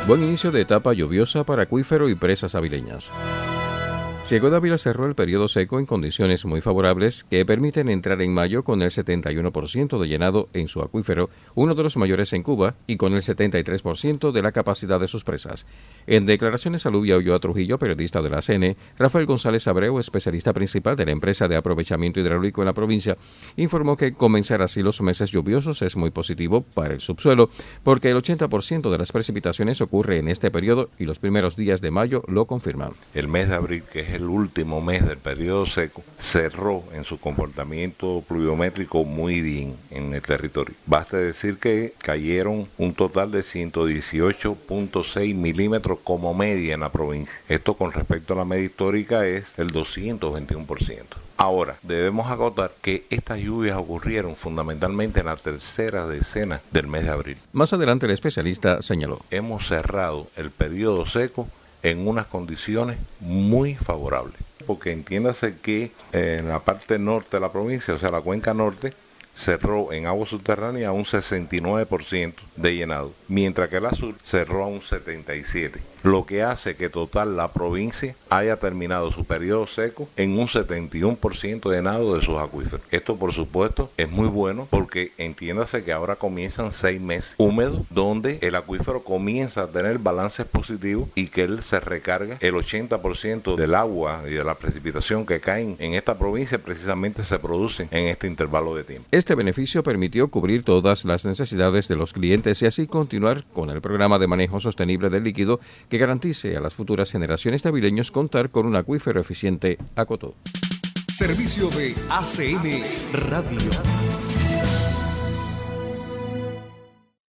Buen inicio de etapa lluviosa para acuífero y presas avileñas. Ciego de Ávila cerró el periodo seco en condiciones muy favorables que permiten entrar en mayo con el 71% de llenado en su acuífero, uno de los mayores en Cuba, y con el 73% de la capacidad de sus presas. En declaraciones a Lubia Ulloa Trujillo, periodista de la ACN, Rafael González Abreu, especialista principal de la empresa de aprovechamiento hidráulico en la provincia, informó que comenzar así los meses lluviosos es muy positivo para el subsuelo, porque el 80% de las precipitaciones ocurre en este periodo y los primeros días de mayo lo confirman. El mes de abril, que es el último mes del periodo seco, cerró en su comportamiento pluviométrico muy bien en el territorio. Basta decir que cayeron un total de 118.6 milímetros como media en la provincia. Esto con respecto a la media histórica es el 221%. Ahora, debemos acotar que estas lluvias ocurrieron fundamentalmente en la tercera decena del mes de abril. Más adelante el especialista señaló: hemos cerrado el periodo seco en unas condiciones muy favorables, porque entiéndase que en la parte norte de la provincia, o sea, la cuenca norte, cerró en agua subterránea a un 69% de llenado, mientras que la sur cerró a un 77%, lo que hace que total la provincia haya terminado su periodo seco en un 71% de llenado de sus acuíferos. Esto, por supuesto, es muy bueno porque entiéndase que ahora comienzan 6 meses húmedos donde el acuífero comienza a tener balances positivos y que él se recarga. El 80% del agua y de la precipitación que caen en esta provincia precisamente se producen en este intervalo de tiempo. Este beneficio permitió cubrir todas las necesidades de los clientes y así continuar con el programa de manejo sostenible del líquido que garantice a las futuras generaciones de avileños contar con un acuífero eficiente, acotó. Servicio de ACN Radio.